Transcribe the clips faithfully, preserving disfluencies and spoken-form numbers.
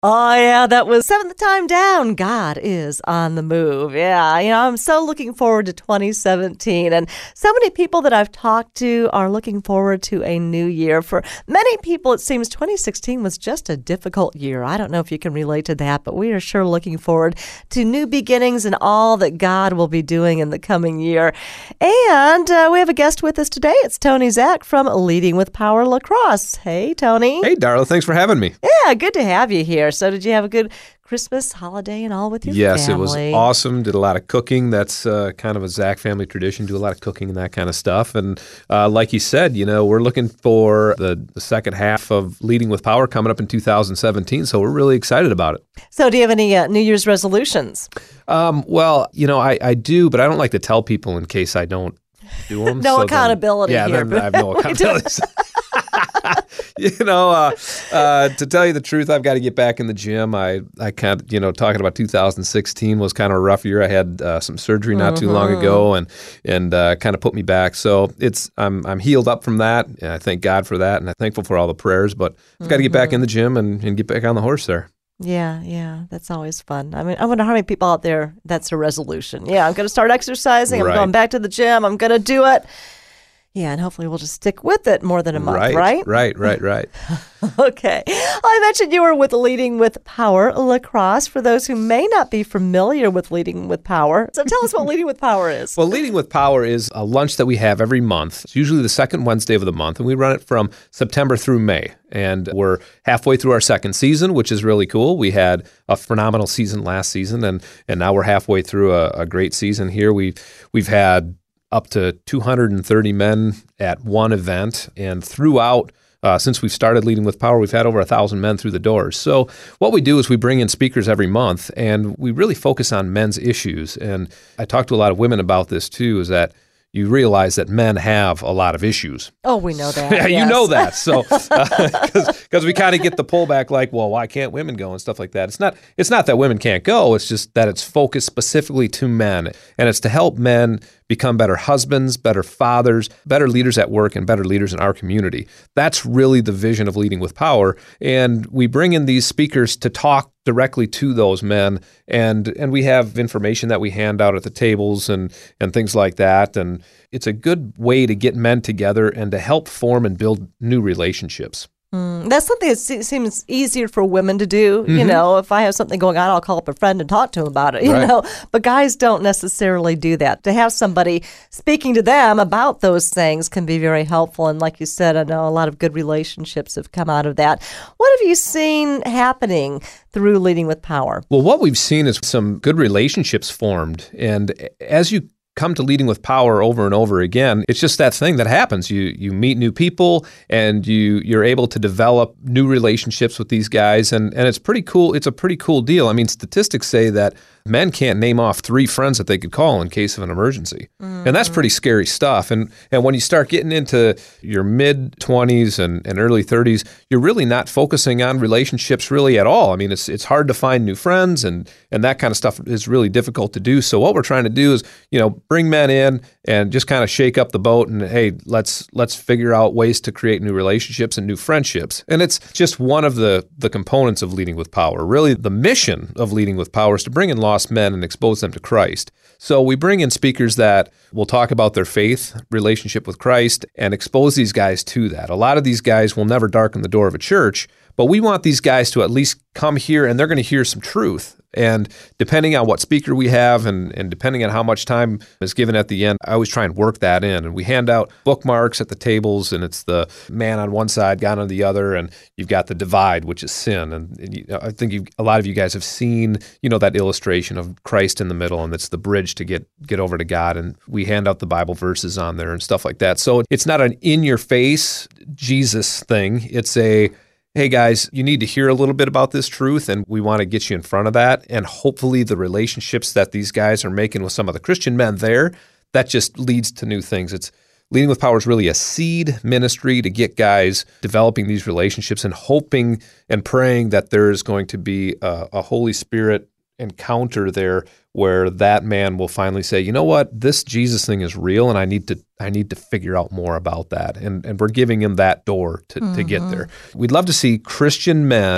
Oh, yeah, that was seventh time down. God is on the move. Yeah, you know, I'm so looking forward to twenty seventeen. And so many people that I've talked to are looking forward to a new year. For many people, it seems twenty sixteen was just a difficult year. I don't know if you can relate to that, but we are sure looking forward to new beginnings and all that God will be doing in the coming year. And uh, we have a guest with us today. It's Tony Zach from Leading with Power Lacrosse. Hey, Tony. Hey, Darla. Thanks for having me. Yeah, good to have you here. So did you have a good Christmas holiday and all with your yes, family? Yes, it was awesome. Did a lot of cooking. That's uh, kind of a Zach family tradition, do a lot of cooking and that kind of stuff. And uh, like you said, you know, we're looking for the, the second half of Leading with Power coming up in two thousand seventeen, so we're really excited about it. So do you have any uh, New Year's resolutions? Um, well, you know, I, I do, but I don't like to tell people in case I don't do them. no so accountability then, yeah, here. Then I have no accountability. You know, uh, uh, to tell you the truth, I've got to get back in the gym. I, I kind of, you know, talking about two thousand sixteen was kind of a rough year. I had uh, some surgery not mm-hmm. too long ago, and and uh, kind of put me back. So it's I'm I'm healed up from that, and I thank God for that, and I'm thankful for all the prayers. But I've got to get back in the gym and, and get back on the horse there. Yeah, yeah, that's always fun. I mean, I wonder how many people out there that's a resolution. Yeah, I'm going to start exercising. I'm right. going back to the gym. I'm going to do it. Yeah, and hopefully we'll just stick with it more than a month, right? Right, right, right, right. Okay. I mentioned you were with Leading with Power Lacrosse. For those who may not be familiar with Leading with Power, so tell us what Leading with Power is. Well, Leading with Power is a lunch that we have every month. It's usually the second Wednesday of the month, and we run it from September through May. And we're halfway through our second season, which is really cool. We had a phenomenal season last season, and and now we're halfway through a, a great season here. We we've had up to two hundred thirty men at one event, and throughout, uh, since we've started Leading with Power, we've had over one thousand men through the doors. So what we do is we bring in speakers every month, and we really focus on men's issues. And I talk to a lot of women about this too, is that you realize that men have a lot of issues. Oh, we know that. Yeah, yes. You know that. So, because uh, we kind of get the pullback, like, well, why can't women go and stuff like that? It's not. It's not that women can't go. It's just that it's focused specifically to men, and it's to help men become better husbands, better fathers, better leaders at work, and better leaders in our community. That's really the vision of Leading with Power. And we bring in these speakers to talk directly to those men, and and we have information that we hand out at the tables and and things like that. And it's a good way to get men together and to help form and build new relationships. Mm, that's something that se- seems easier for women to do. Mm-hmm. You know, if I have something going on, I'll call up a friend and talk to him about it, you right. know. But guys don't necessarily do that. To have somebody speaking to them about those things can be very helpful. And like you said, I know a lot of good relationships have come out of that. What have you seen happening through Leading with Power? Well, what we've seen is some good relationships formed. And as you come to Leading with Power over and over again, it's just that thing that happens. You you meet new people, and you you're able to develop new relationships with these guys, and and it's pretty cool. It's a pretty cool deal. I mean, statistics say that men can't name off three friends that they could call in case of an emergency, mm. and that's pretty scary stuff. And and when you start getting into your mid twenties and, and early thirties, you're really not focusing on relationships really at all. I mean, it's it's hard to find new friends, and and that kind of stuff is really difficult to do. So what we're trying to do is, you know, bring men in and just kind of shake up the boat, and hey, let's let's figure out ways to create new relationships and new friendships. And it's just one of the the components of Leading with Power. Really, the mission of Leading with Power is to bring in lost men and expose them to Christ. So we bring in speakers that will talk about their faith, relationship with Christ, and expose these guys to that. A lot of these guys will never darken the door of a church, but we want these guys to at least come here, and they're going to hear some truth. And depending on what speaker we have, and, and depending on how much time is given at the end, I always try and work that in. And we hand out bookmarks at the tables, and it's the man on one side, God on the other, and you've got the divide, which is sin. And, and you, I think you, a lot of you guys have seen, you know, that illustration of Christ in the middle, and it's the bridge to get get over to God. And we hand out the Bible verses on there and stuff like that. So it's not an in-your-face Jesus thing. It's a hey guys, you need to hear a little bit about this truth, and we want to get you in front of that. And hopefully the relationships that these guys are making with some of the Christian men there, that just leads to new things. It's Leading with Power is really a seed ministry to get guys developing these relationships and hoping and praying that there is going to be a, a Holy Spirit encounter there where that man will finally say, you know what, this Jesus thing is real, and I need to I need to figure out more about that. And and we're giving him that door to, mm-hmm. to get there. We'd love to see Christian men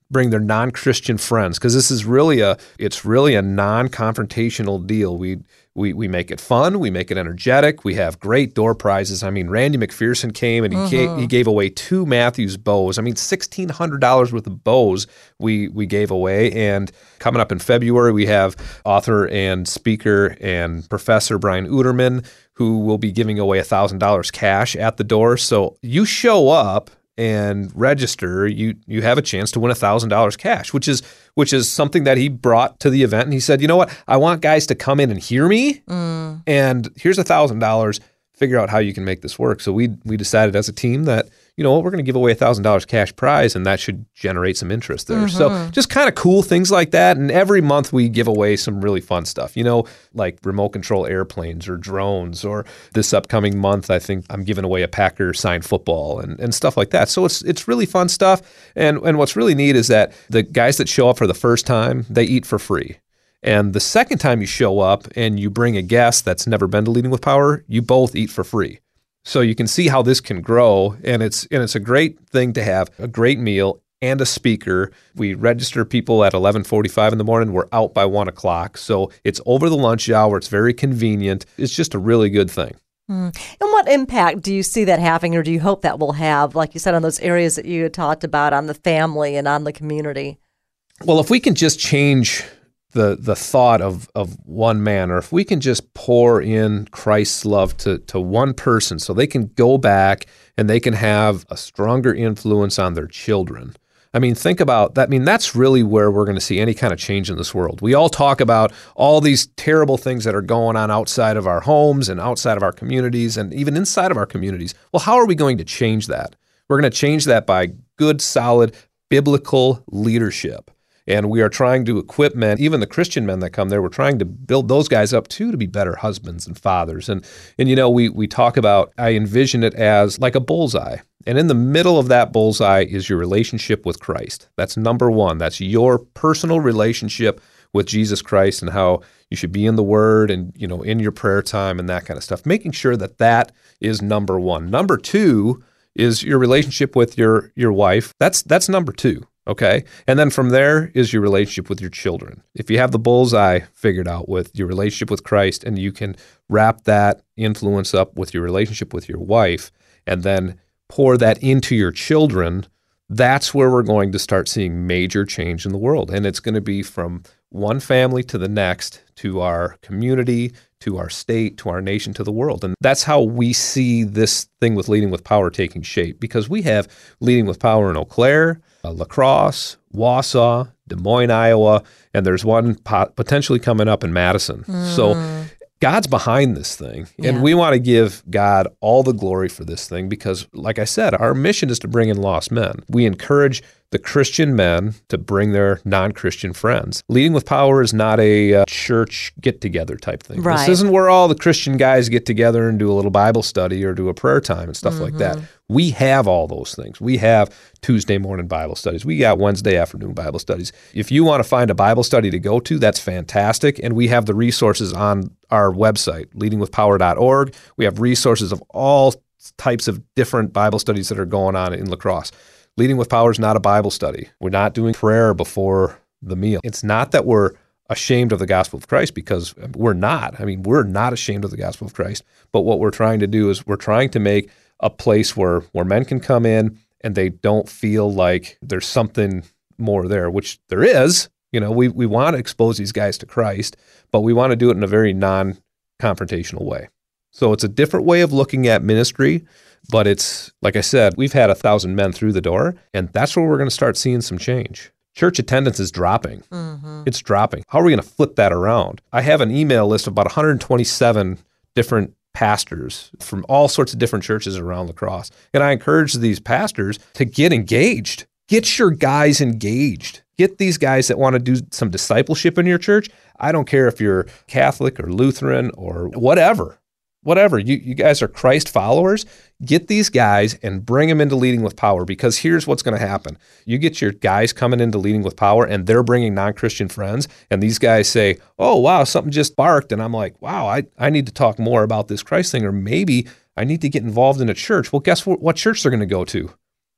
bring their non-Christian friends, because this is really a it's really a non-confrontational deal. We we we make it fun, we make it energetic, we have great door prizes. I mean, Randy McPherson came and he mm-hmm. gave, he gave away two Matthews bows. I mean, sixteen hundred dollars worth of bows we we gave away. And coming up in February, we have author and speaker and professor Brian Uterman, who will be giving away one thousand dollars cash at the door. So you show up and register, you you have a chance to win one thousand dollars cash, which is which is something that he brought to the event. And he said, you know what, I want guys to come in and hear me, mm. and here's one thousand dollars. Figure out how you can make this work. So we we decided as a team that, you know what, we're going to give away one thousand dollars cash prize, and that should generate some interest there. Mm-hmm. So just kind of cool things like that. And every month we give away some really fun stuff, you know, like remote control airplanes or drones, or this upcoming month, I think I'm giving away a Packer signed football and, and stuff like that. So it's it's really fun stuff. And, and what's really neat is that the guys that show up for the first time, they eat for free. And the second time you show up and you bring a guest that's never been to Leading with Power, you both eat for free. So you can see how this can grow, and it's and it's a great thing to have a great meal and a speaker. We register people at eleven forty-five in the morning. We're out by one o'clock. So it's over the lunch hour. It's very convenient. It's just a really good thing. Mm. And what impact do you see that having, or do you hope that will have, like you said, on those areas that you had talked about, on the family and on the community? Well, if we can just change the the thought of of one man, or if we can just pour in Christ's love to to one person so they can go back and they can have a stronger influence on their children. I mean, think about that. I mean, that's really where we're going to see any kind of change in this world. We all talk about all these terrible things that are going on outside of our homes and outside of our communities and even inside of our communities. Well, how are we going to change that? We're going to change that by good, solid, biblical leadership. And we are trying to equip men, even the Christian men that come there, we're trying to build those guys up too to be better husbands and fathers. And, and you know, we we talk about, I envision it as like a bullseye. And in the middle of that bullseye is your relationship with Christ. That's number one. That's your personal relationship with Jesus Christ, and how you should be in the Word and, you know, in your prayer time and that kind of stuff. Making sure that that is number one. Number two is your relationship with your your wife. That's that's number two. Okay. And then from there is your relationship with your children. If you have the bullseye figured out with your relationship with Christ, and you can wrap that influence up with your relationship with your wife, and then pour that into your children, that's where we're going to start seeing major change in the world. And it's going to be from one family to the next, to our community, to our state, to our nation, to the world. And that's how we see this thing with Leading with Power taking shape, because we have Leading with Power in Eau Claire, uh, La Crosse, Wausau, Des Moines, Iowa, and there's one pot- potentially coming up in Madison. Mm. So God's behind this thing, and yeah. we want to give God all the glory for this thing because, like I said, our mission is to bring in lost men. We encourage the Christian men to bring their non-Christian friends. Leading with Power is not a uh, church get-together type thing. Right. This isn't where all the Christian guys get together and do a little Bible study or do a prayer time and stuff mm-hmm. like that. We have all those things. We have Tuesday morning Bible studies. We got Wednesday afternoon Bible studies. If you want to find a Bible study to go to, that's fantastic. And we have the resources on our website, leading with power dot org. We have resources of all types of different Bible studies that are going on in La Crosse. Leading with Power is not a Bible study. We're not doing prayer before the meal. It's not that we're ashamed of the gospel of Christ, because we're not. I mean, we're not ashamed of the gospel of Christ. But what we're trying to do is we're trying to make a place where, where men can come in and they don't feel like there's something more there, which there is. You know, we, we want to expose these guys to Christ, but we want to do it in a very non-confrontational way. So it's a different way of looking at ministry. But it's, like I said, we've had a thousand men through the door, and that's where we're going to start seeing some change. Church attendance is dropping. Mm-hmm. It's dropping. How are we going to flip that around? I have an email list of about one hundred twenty-seven different pastors from all sorts of different churches around La Crosse. And I encourage these pastors to get engaged. Get your guys engaged. Get these guys that want to do some discipleship in your church. I don't care if you're Catholic or Lutheran or whatever. Whatever, you, you guys are Christ followers, get these guys and bring them into Leading with Power, because here's what's going to happen. You get your guys coming into Leading with Power and they're bringing non-Christian friends, and these guys say, oh, wow, something just barked. And I'm like, wow, I, I need to talk more about this Christ thing, or maybe I need to get involved in a church. Well, guess what, what church they're going to go to?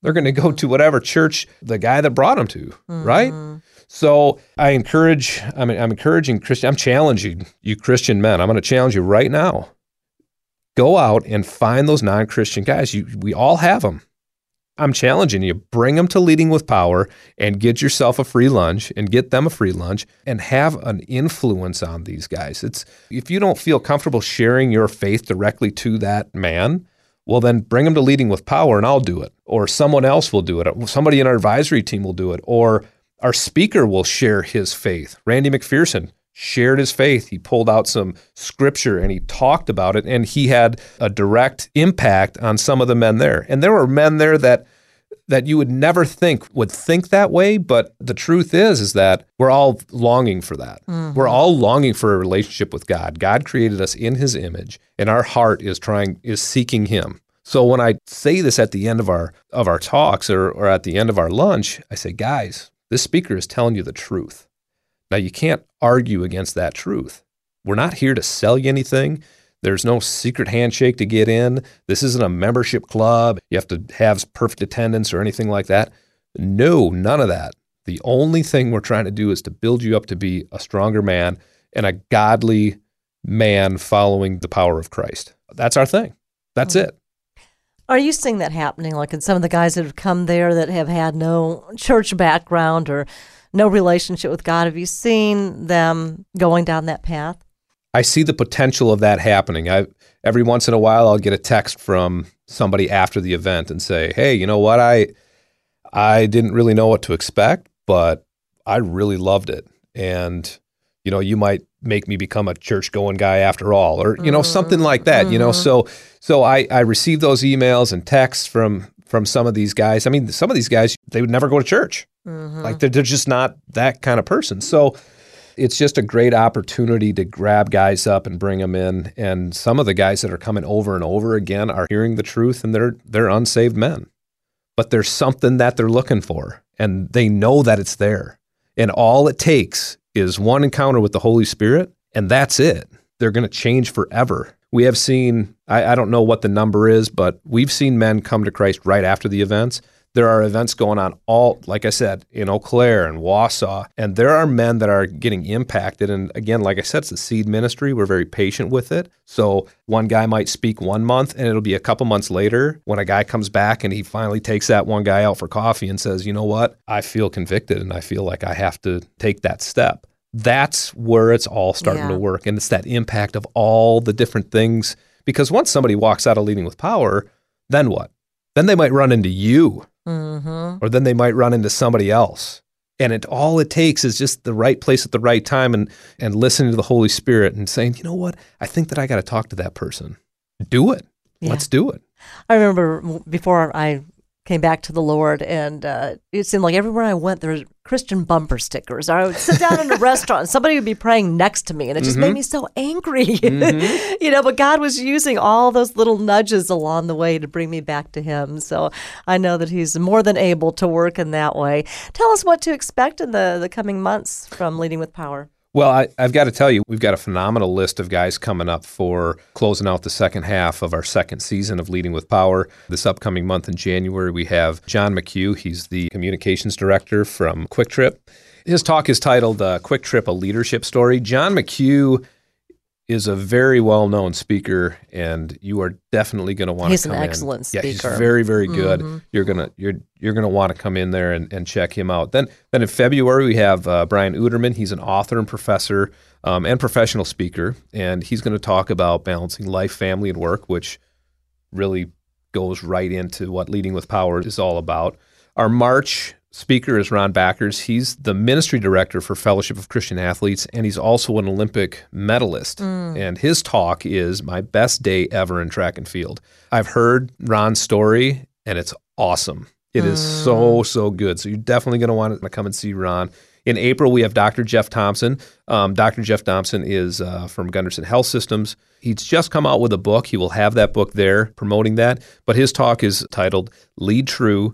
They're going to go to whatever church the guy that brought them to, mm-hmm. right? So I encourage, I mean, I'm encouraging Christian, I'm challenging you Christian men. I'm going to challenge you right now. Go out and find those non-Christian guys. You, we all have them. I'm challenging you, bring them to Leading with Power and get yourself a free lunch and get them a free lunch and have an influence on these guys. It's if you don't feel comfortable sharing your faith directly to that man, well, then bring them to Leading with Power and I'll do it. Or someone else will do it. Somebody in our advisory team will do it. Or our speaker will share his faith. Randy McPherson shared his faith. He pulled out some scripture and he talked about it, and he had a direct impact on some of the men there. And there were men there that that you would never think would think that way, but the truth is is that we're all longing for that. Mm-hmm. We're all longing for a relationship with God. God created us in his image, and our heart is trying is seeking him. So when I say this at the end of our of our talks or, or at the end of our lunch, I say, guys, this speaker is telling you the truth. Now, you can't argue against that truth. We're not here to sell you anything. There's no secret handshake to get in. This isn't a membership club. You have to have perfect attendance or anything like that. No, none of that. The only thing we're trying to do is to build you up to be a stronger man and a godly man following the power of Christ. That's our thing. That's mm-hmm. it. Are you seeing that happening, like in some of the guys that have come there that have had no church background or no relationship with God? Have you seen them going down that path? I see the potential of that happening. I every once in a while I'll get a text from somebody after the event and say, "Hey, you know what? I I didn't really know what to expect, but I really loved it. And you know, you might make me become a church-going guy after all," or you know, mm-hmm. something like that. Mm-hmm. You know, so so I I receive those emails and texts from from some of these guys. I mean, some of these guys, they would never go to church. Mm-hmm. Like they're, they're just not that kind of person. So it's just a great opportunity to grab guys up and bring them in. And some of the guys that are coming over and over again are hearing the truth, and they're they're unsaved men. But there's something that they're looking for, and they know that it's there. And all it takes is one encounter with the Holy Spirit, and that's it. They're going to change forever. We have seen, I, I don't know what the number is, but we've seen men come to Christ right after the events. There are events going on all, like I said, in Eau Claire and Wausau, and there are men that are getting impacted. And again, like I said, it's a seed ministry. We're very patient with it. So one guy might speak one month, and it'll be a couple months later when a guy comes back and he finally takes that one guy out for coffee and says, you know what, I feel convicted and I feel like I have to take that step. That's where it's all starting yeah. to work. And it's that impact of all the different things. Because once somebody walks out of Leading with Power, then what? Then they might run into you. Mm-hmm. Or then they might run into somebody else. And it all it takes is just the right place at the right time and, and listening to the Holy Spirit and saying, you know what, I think that I got to talk to that person. Do it. Yeah. Let's do it. I remember before I came back to the Lord, and uh, it seemed like everywhere I went, there was Christian bumper stickers. I would sit down in a restaurant, and somebody would be praying next to me, and it just mm-hmm. made me so angry. Mm-hmm. you know, but God was using all those little nudges along the way to bring me back to Him. So I know that He's more than able to work in that way. Tell us what to expect in the, the coming months from Leading with Power. Well, I, I've got to tell you, we've got a phenomenal list of guys coming up for closing out the second half of our second season of Leading with Power. This upcoming month in January, we have John McHugh. He's the communications director from Quick Trip. His talk is titled uh, Quick Trip, A Leadership Story. John McHugh is a very well-known speaker, and you are definitely going to want to come in. He's an excellent speaker. Yeah, he's very, very good. Mm-hmm. You're gonna you're you're gonna want to come in there and, and check him out. Then then in February we have uh, Brian Uderman. He's an author and professor um, and professional speaker, and he's going to talk about balancing life, family, and work, which really goes right into what Leading with Power is all about. Our March speaker is Ron Backers. He's the ministry director for Fellowship of Christian Athletes, and he's also an Olympic medalist. Mm. And his talk is My Best Day Ever in Track and Field. I've heard Ron's story, and it's awesome. It mm. is so, so good. So you're definitely going to want to come and see Ron. In April, we have Doctor Jeff Thompson. Um, Doctor Jeff Thompson is uh, from Gunderson Health Systems. He's just come out with a book. He will have that book there promoting that. But his talk is titled Lead True,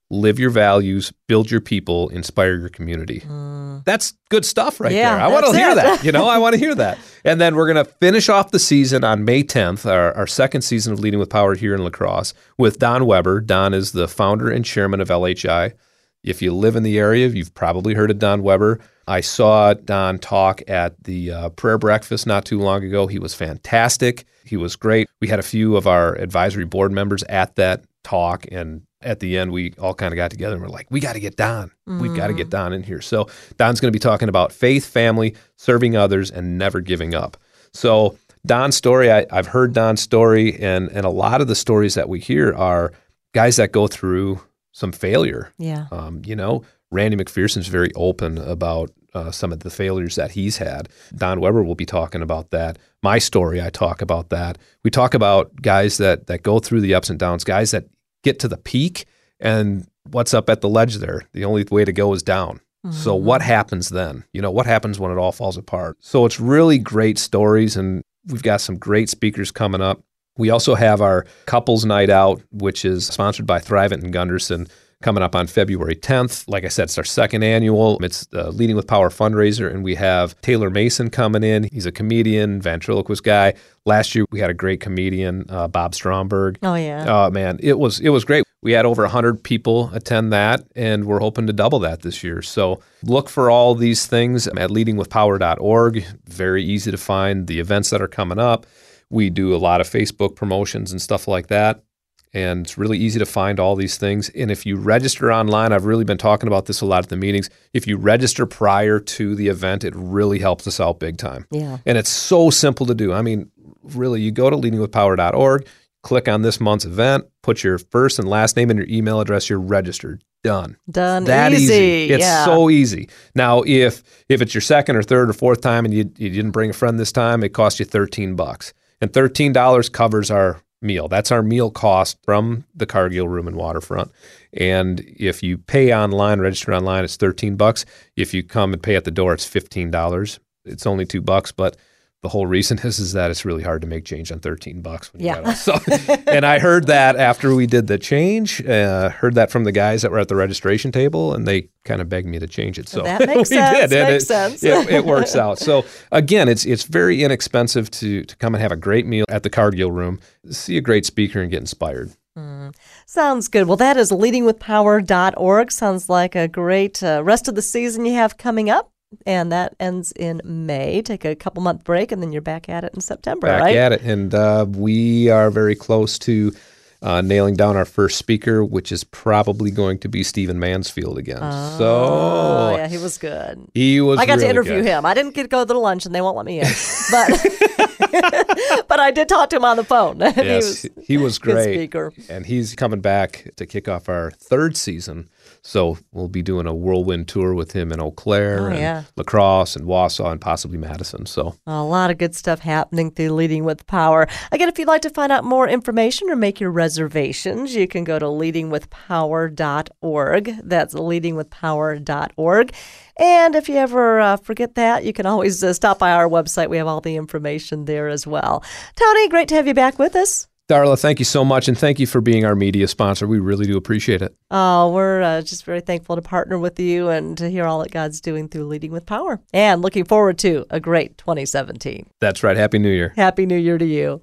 live your values, build your people, inspire your community. Mm. That's good stuff right yeah, there. I want to hear it. that. You know, I want to hear that. And then we're going to finish off the season on May tenth, our, our second season of Leading with Power here in La Crosse, with Don Weber. Don is the founder and chairman of L H I. If you live in the area, you've probably heard of Don Weber. I saw Don talk at the uh, prayer breakfast not too long ago. He was fantastic. He was great. We had a few of our advisory board members at that talk, and at the end, we all kind of got together and we're like, we got to get Don. Mm. We've got to get Don in here. So Don's going to be talking about faith, family, serving others, and never giving up. So Don's story, I, I've heard Don's story, and, and a lot of the stories that we hear are guys that go through some failure. Yeah. Um, you know, Randy McPherson's very open about uh, some of the failures that he's had. Don Weber will be talking about that. My story, I talk about that. We talk about guys that that go through the ups and downs, guys that get to the peak, and what's up at the ledge there? The only way to go is down. Mm-hmm. So what happens then? You know, what happens when it all falls apart? So it's really great stories, and we've got some great speakers coming up. We also have our Couples Night Out, which is sponsored by Thrivent and Gunderson, coming up on February tenth. Like I said, it's our second annual. It's the Leading with Power fundraiser, and we have Taylor Mason coming in. He's a comedian, ventriloquist guy. Last year, we had a great comedian, uh, Bob Stromberg. Oh, yeah. Oh, man, it was it was great. We had over one hundred people attend that, and we're hoping to double that this year. So look for all these things at leading with power dot org. Very easy to find the events that are coming up. We do a lot of Facebook promotions and stuff like that. And it's really easy to find all these things. And if you register online, I've really been talking about this a lot at the meetings. If you register prior to the event, it really helps us out big time. Yeah. And it's so simple to do. I mean, really, you go to leading with power dot org, click on this month's event, put your first and last name and your email address, you're registered. Done. Done. That easy. easy. It's yeah. so easy. Now, if if it's your second or third or fourth time and you, you didn't bring a friend this time, it costs you thirteen bucks. And thirteen dollars covers our meal. That's our meal cost from the Cargill Room and Waterfront. And if you pay online, register online, it's thirteen bucks. If you come and pay at the door, it's fifteen dollars. It's only two bucks, but the whole reason is, is that it's really hard to make change on thirteen bucks. When you yeah. got it. So, and I heard that after we did the change, uh, heard that from the guys that were at the registration table, and they kind of begged me to change it. So that makes we sense. did. And makes it, sense. it, it works out. So again, it's it's very inexpensive to to come and have a great meal at the Cargill Room, see a great speaker, and get inspired. Mm. Sounds good. Well, that is leading with power dot org. Sounds like a great uh, rest of the season you have coming up. And that ends in May. Take a couple month break, and then you're back at it in September, back right? Back at it. And uh, we are very close to uh, nailing down our first speaker, which is probably going to be Stephen Mansfield again. Oh, so yeah, he was good. He was I got really to interview good. him. I didn't get to go to the lunch, and they won't let me in. But but I did talk to him on the phone. And yes, he was, he was great. Good speaker. And he's coming back to kick off our third season. So we'll be doing a whirlwind tour with him in Eau Claire oh, and yeah. La Crosse and Wausau and possibly Madison. So a lot of good stuff happening through Leading with Power. Again, if you'd like to find out more information or make your reservations, you can go to leading with power dot org. That's leading with power dot org. And if you ever uh, forget that, you can always uh, stop by our website. We have all the information there as well. Tony, great to have you back with us. Darla, thank you so much, and thank you for being our media sponsor. We really do appreciate it. Oh, we're uh, just very thankful to partner with you and to hear all that God's doing through Leading with Power. And looking forward to a great twenty seventeen. That's right. Happy New Year. Happy New Year to you.